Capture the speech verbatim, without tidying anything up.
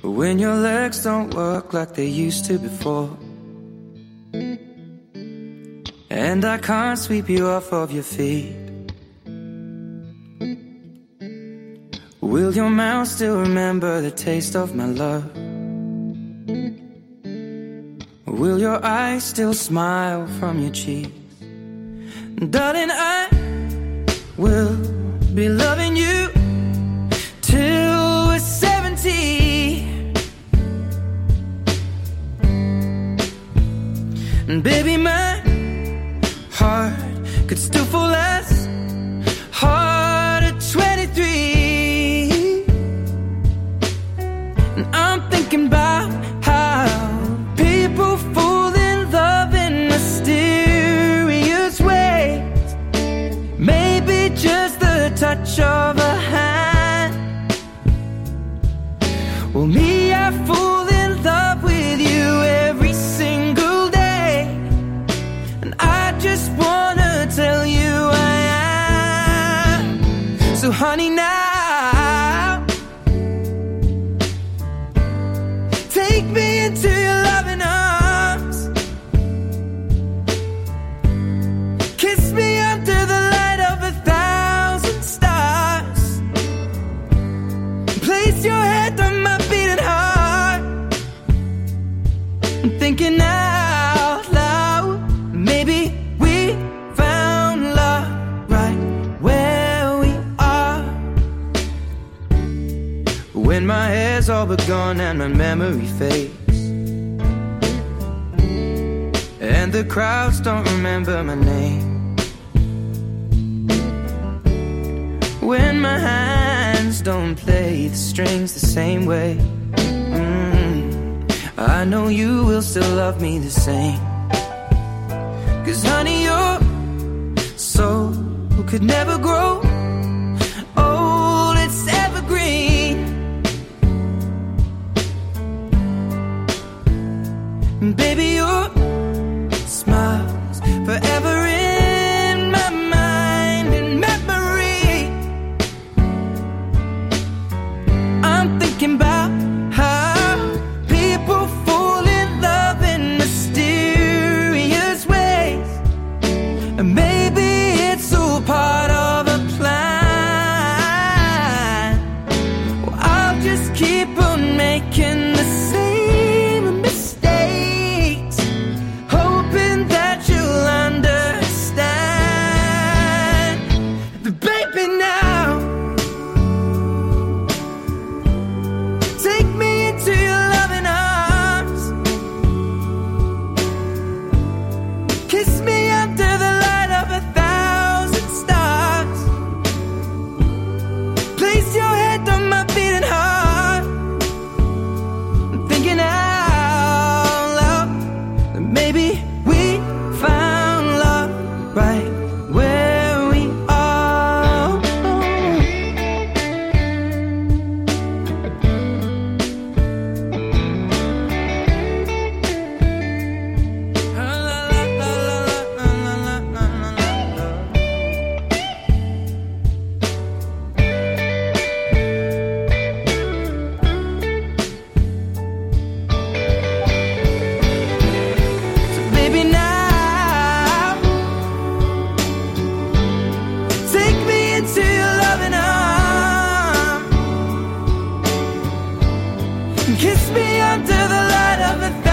when your legs don't work like they used to before, and I can't sweep you off of your feet. Will your mouth still remember the taste of my love? Will your eyes still smile from your cheeks? Darling, I will be loving you till we're seventy. And baby, my heart could still fall as hard at twenty-three. And I'm thinking about how people fall in love in mysterious ways. Maybe just the touch of a hand. Well, me, I fall in love with you every single day, and I just wanna tell you I am. So honey, now take me into your loving arms. Kiss me under the light of a thousand stars. Place your head on my beating heart. I'm thinking out loud, maybe we found love right where we are. When my hair's all but gone and my memory fades, and the crowds don't remember my name, when my hands don't play the strings the same way, mm, I know you will still love me the same. Cause honey, your soul could never grow old, it's evergreen. And baby, your smile's forever in my mind and memory. I'm thinking about how people fall in love in mysterious ways, and maybe it's all part of a plan. Well, I'll just keep on making the same mistakes, hoping that you'll understand. But baby, now take me into your loving arms. Kiss me under the light of a thousand stars. Place your head on my beating heart. I'm thinking out loud that maybe we found love right where we are. So baby, now take me into your loving arms. Kiss me under the light of a thousand